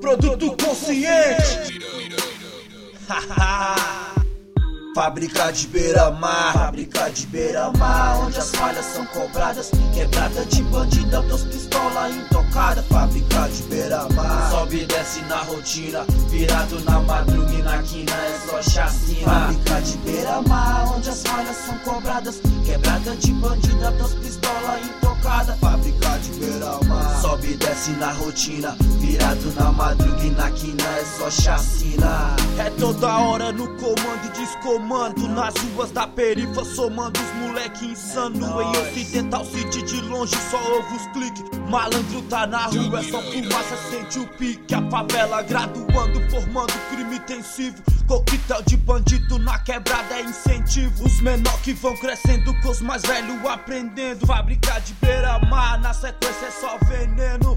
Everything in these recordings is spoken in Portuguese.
produto consciente. Fábrica de beira-mar, fábrica de beira-mar, onde as falhas são cobradas, quebrada de bandido, autos, pistola intocada. Fábrica de beira-mar, sobe e desce na rotina, virado na madruga e na quina é só chacina. Fábrica de beira-mar, onde as falhas são cobradas, quebrada de bandido, autos, pistola intocada. Fábrica de beira-mar, sobe e desce na rotina, virado na madruga e na quina é só chacina. É toda hora no comando e descomando, nas ruas da perifa somando os moleque insano. Em Ocidental City de longe só ouve os cliques. Malandro tá na rua, é só fumaça, sente o pique. A favela graduando, formando crime intensivo. Coquetel de bandido na quebrada é incentivo. Os menor que vão crescendo com os mais velhos aprendendo. Fábrica de beira-mar, na sequência é só veneno.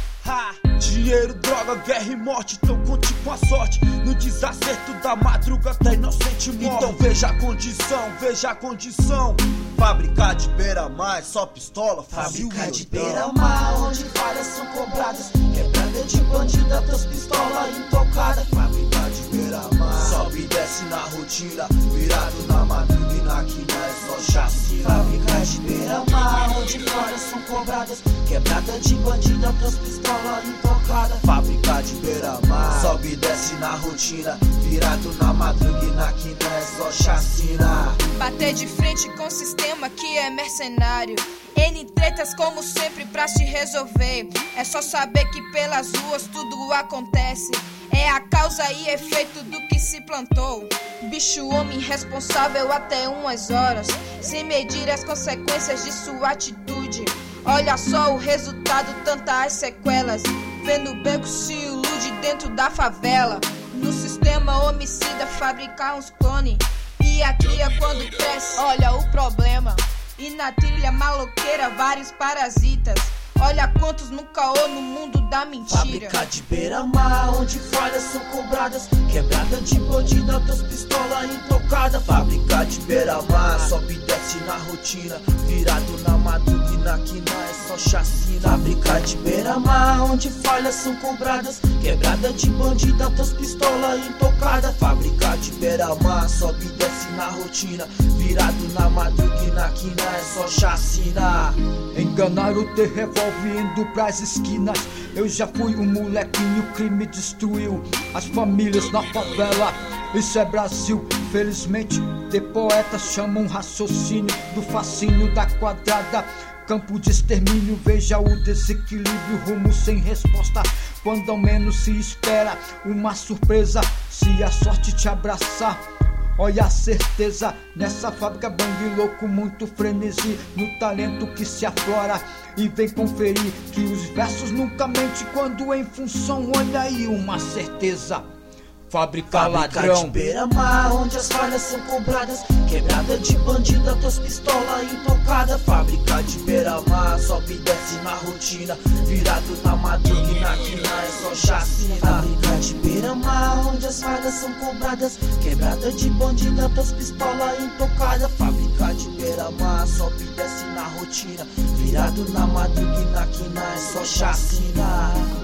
Dinheiro, droga, guerra e morte, então conte com a sorte. No desacerto da madruga até inocente morre. Então veja a condição, veja a condição. Fábrica de beira-mar, só pistola, fábrica de beira-mar, onde falhas são cobradas, quebrada de bandida, teus pistola intocada. Fábrica de beira-mar, sobe e desce na rotina, virado na madruga e na quina é só chacina. Fábrica de beira-mar, onde falhas são cobradas, quebrada de bandida, teus pistola intocada. Fábrica de beira-mar, sobe e desce na rotina, virado na madruga e na quina é só chacina. Bater de frente com o sistema que é mercenário, N tretas como sempre pra se resolver. É só saber que pelas ruas tudo acontece, é a causa e efeito do que se plantou. Bicho homem responsável até umas horas, sem medir as consequências de sua atitude. Olha só o resultado, tantas sequelas, vendo o beco se ilude dentro da favela. No sistema homicida fabricar uns clones, e a cria quando cresce, olha o problema. E na trilha maloqueira vários parasitas, olha quantos no caô no mundo da mentira. Fábrica de beira-mar, onde falhas são cobradas, quebrada de bandido, teus pistola intocada. Fábrica de beira-mar, sobe e desce na rotina, virado na madruga e na quina é só chacina. Fábrica de beira-mar, onde falhas são cobradas, quebrada de bandido, teus pistola intocada. Fábrica de beira-mar, sobe e desce na rotina, virado na madruga e na quina é só chacina. Enganaram ter revólver indo pras esquinas. Eu já fui um molequinho, o crime destruiu as famílias na favela. Isso é Brasil, felizmente de poetas chamam raciocínio do fascínio da quadrada. Campo de extermínio, veja o desequilíbrio, rumo sem resposta. Quando ao menos se espera uma surpresa, se a sorte te abraçar, olha a certeza. Nessa fábrica bang louco, muito frenesi, no talento que se aflora. E vem conferir que os versos nunca mente quando em função, olha aí uma certeza. Fábrica ladrão de beira-mar, onde as falhas são cobradas, quebrada de bandida, teus pistola intocada. Fábrica de beira-mar, sobe e desce na rotina, virado na madruga e na quina é só chacina. Fábrica de beira-mar, onde as falhas são cobradas, quebrada de bandida, teus pistola intocada. Fábrica de beira-mar, sobe e desce na rotina, virado na madruga e na quina é só chacina.